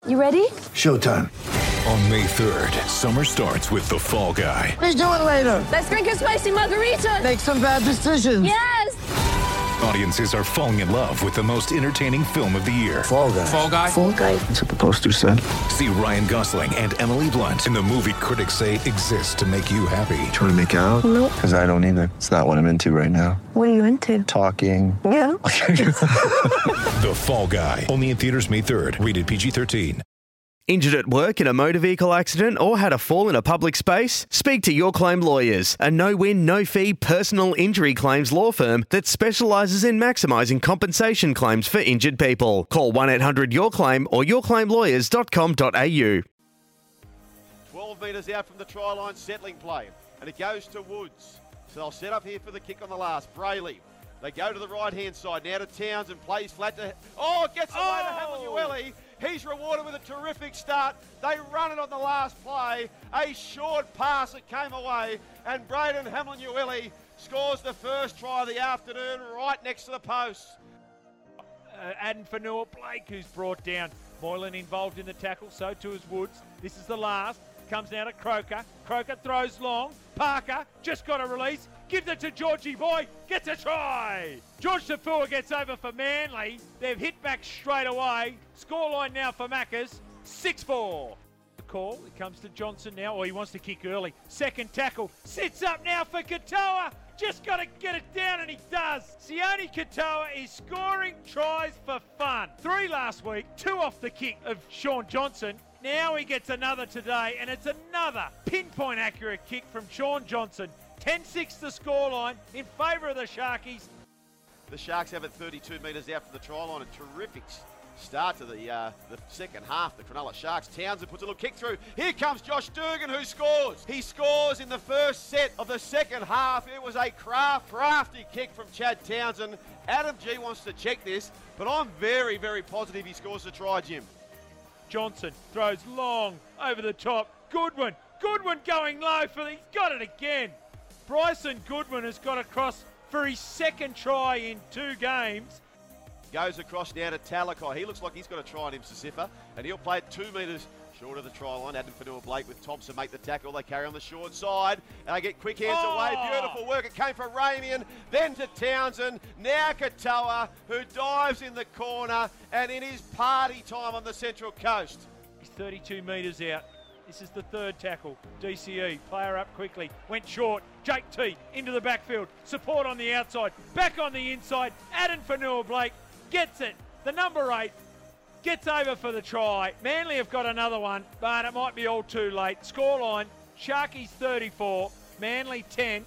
You ready? Showtime. On May 3rd, summer starts with The Fall Guy. Let's do it later. Let's drink a spicy margarita. Make some bad decisions. Yes! Audiences are falling in love with the most entertaining film of the year. Fall Guy. Fall Guy? Fall guy. That's what the poster said. See Ryan Gosling and Emily Blunt in the movie critics say exists to make you happy. Trying to make it out? Nope. Because I don't either. It's not what I'm into right now. What are you into? Talking. Yeah. The Fall Guy. Only in theaters May 3rd. Rated PG-13. Injured at work in a motor vehicle accident or had a fall in a public space? Speak to Your Claim Lawyers, a no-win, no-fee personal injury claims law firm that specialises in maximising compensation claims for injured people. Call 1-800-YOUR-CLAIM or yourclaimlawyers.com.au. 12 metres out from the try line, settling play. And it goes to Woods. So they'll set up here for the kick on the last. Brayley. They go to the right-hand side. Now to Townsend. Plays flat to... Oh, gets away to Hamlin-Ueli. He's rewarded with a terrific start. They run it on the last play. A short pass that came away. And Braden Hamlin-Ueli scores the first try of the afternoon right next to the post. Aden Fanua-Blake, who's brought down. Moylan involved in the tackle, so too is Woods. This is the last. Comes now to Croker. Croker throws long. Parker just got a release. Gives it to Georgie Boy. Gets a try. George Tafua gets over for Manly. They've hit back straight away. Scoreline now for Maccas. 6-4. The call. It comes to Johnson now. Or he wants to kick early. Second tackle. Sits up now for Katoa. Just got to get it down, and he does. Sione Katoa is scoring tries for fun. 3 last week, 2 off the kick of Sean Johnson. Now he gets another today, and it's another pinpoint accurate kick from Sean Johnson. 10-6 the scoreline in favour of the Sharkies. The Sharks have it 32 metres out from the try line. A terrific start to the second half. The Cronulla Sharks. Townsend puts a little kick through. Here comes Josh Dugan, who scores. He scores in the first set of the second half. It was a crafty kick from Chad Townsend. Adam G wants to check this, but I'm very, very positive he scores the try, Jim. Johnson throws long over the top. Goodwin going low he's got it again. Bryson Goodwin has got across for his second try in 2 games. Goes across now to Talakai. He looks like he's got a try on him, Sissifa, and he'll play it 2 metres short of the try line. Aden Fanua-Blake with Thompson make the tackle. They carry on the short side, and they get quick hands away. Beautiful work. It came from Ramian, then to Townsend. Now Katoa, who dives in the corner, and it is party time on the Central Coast. He's 32 metres out. This is the third tackle. DCE, player up quickly. Went short. Jake T into the backfield. Support on the outside. Back on the inside. Aden Fanua-Blake gets it. The number 8 gets over for the try. Manly have got another one, but it might be all too late. Scoreline, Sharkies 34, Manly 10.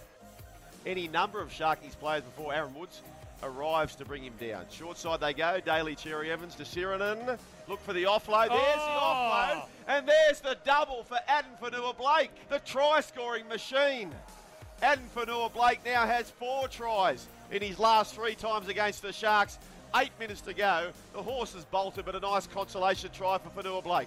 Any number of Sharkies players before Aaron Woods arrives to bring him down. Short side they go. Daly, Cherry Evans to Sirinen. Look for the offload. There's the offload. And there's the double for Aden Fanua-Blake, the try-scoring machine. Aden Fanua-Blake now has 4 tries in his last 3 times against the Sharks. 8 minutes to go. The horse has bolted, but a nice consolation try for Fanua-Blake.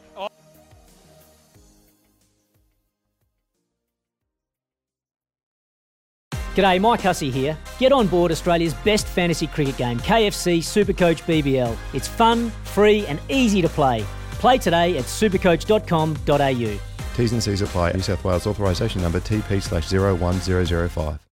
G'day, Mike Hussey here. Get on board Australia's best fantasy cricket game, KFC Supercoach BBL. It's fun, free and easy to play. Play today at supercoach.com.au. T's and C's apply. New South Wales authorisation number TP/01005.